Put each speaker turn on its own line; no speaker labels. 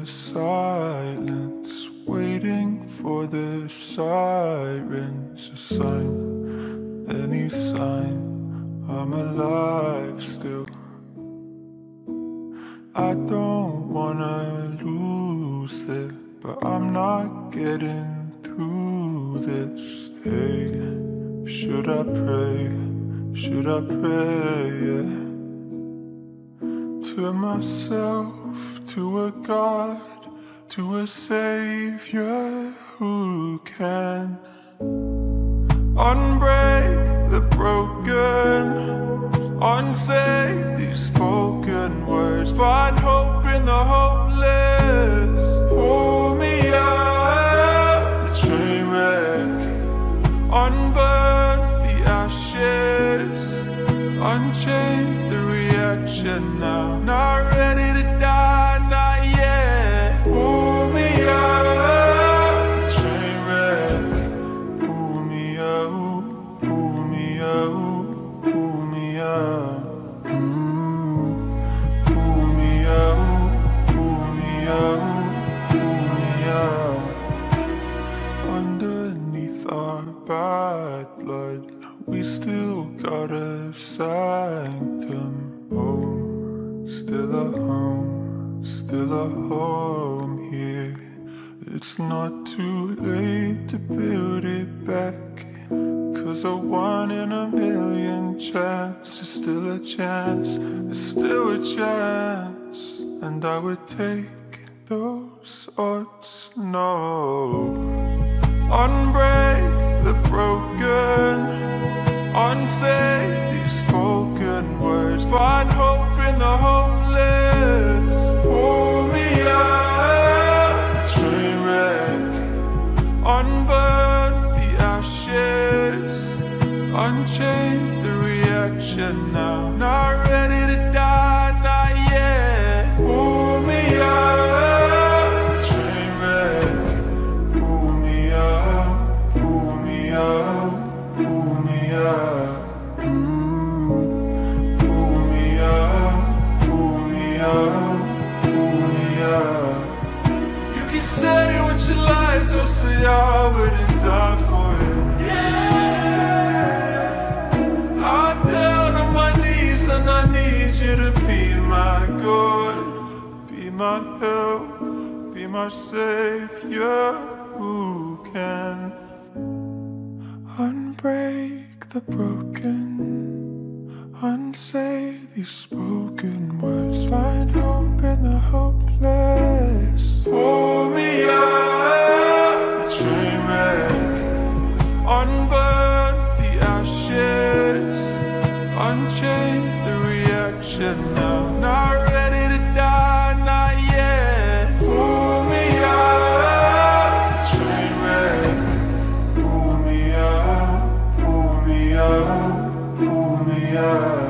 the silence, waiting for the sirens to sign any sign I'm alive still. I don't wanna lose it, but I'm not getting through this. Hey, should I pray? Should I pray? Yeah. To myself, to a God, to a Savior who can unbreak the broken, unsay these spoken words, find hope in the hopeless. Pull me out the train wreck, unburn the ashes, unchain the reaction now. Not ready to die, not yet. Pull me out the train wreck, pull me out, pull me out, pull me out. Pull me out, pull me out, pull me out. Underneath our bad blood, we still got a sanctum. Home, still a home, still a home here. It's not too late to build it back, 'cause a 1 in a million chance is still a chance, it's still a chance. And I would take those odds, no. Unbreak the broken, unsay these spoken words, find hope in the hopeless. Pull me out the train wreck, unburn the ashes, unchain the reaction now. Not ready to die, not yet. Pull me out the train wreck, pull me out, pull me out, pull me out. Pull me out, pull me out, pull me out. You can say what you like, don't say I wouldn't die for it. Yeah, I'm down on my knees and I need you to be my God, be my help, be my savior who can unbreak the broken, unsay these spoken words, find hope in the hopeless. Pull me out the train wreck, unburn the ashes, unchain the reaction now. Not ready to die, not yet. Pull me out the train wreck, pull me out, pull me out, pull me out.